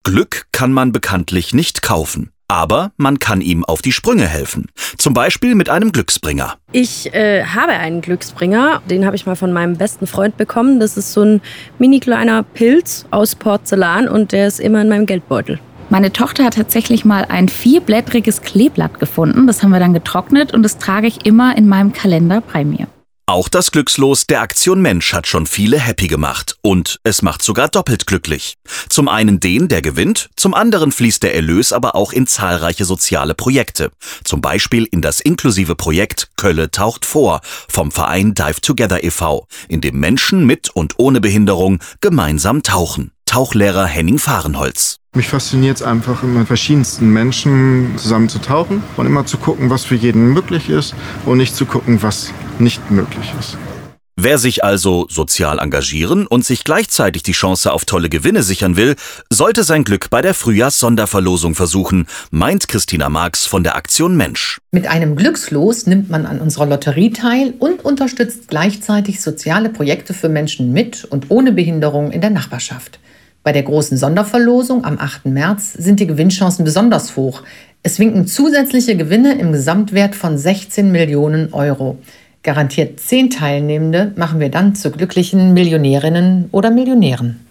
Glück kann man bekanntlich nicht kaufen. Aber man kann ihm auf die Sprünge helfen. Zum Beispiel mit einem Glücksbringer. Ich habe einen Glücksbringer. Den habe ich mal von meinem besten Freund bekommen. Das ist so ein mini kleiner Pilz aus Porzellan und der ist immer in meinem Geldbeutel. Meine Tochter hat tatsächlich mal ein 4-blättriges Kleeblatt gefunden. Das haben wir dann getrocknet und das trage ich immer in meinem Kalender bei mir. Auch das Glückslos der Aktion Mensch hat schon viele happy gemacht. Und es macht sogar doppelt glücklich. Zum einen den, der gewinnt, zum anderen fließt der Erlös aber auch in zahlreiche soziale Projekte. Zum Beispiel in das inklusive Projekt Kölle taucht vor vom Verein Dive Together e.V., in dem Menschen mit und ohne Behinderung gemeinsam tauchen. Tauchlehrer Henning Fahrenholz. Mich fasziniert es einfach, mit verschiedensten Menschen zusammen zu tauchen und immer zu gucken, was für jeden möglich ist und nicht zu gucken, was nicht möglich ist. Wer sich also sozial engagieren und sich gleichzeitig die Chance auf tolle Gewinne sichern will, sollte sein Glück bei der Frühjahrs-Sonderverlosung versuchen, meint Christina Marx von der Aktion Mensch. Mit einem Glückslos nimmt man an unserer Lotterie teil und unterstützt gleichzeitig soziale Projekte für Menschen mit und ohne Behinderung in der Nachbarschaft. Bei der großen Sonderverlosung am 8. März sind die Gewinnchancen besonders hoch. Es winken zusätzliche Gewinne im Gesamtwert von 16 Millionen Euro. Garantiert 10 Teilnehmende machen wir dann zu glücklichen Millionärinnen oder Millionären.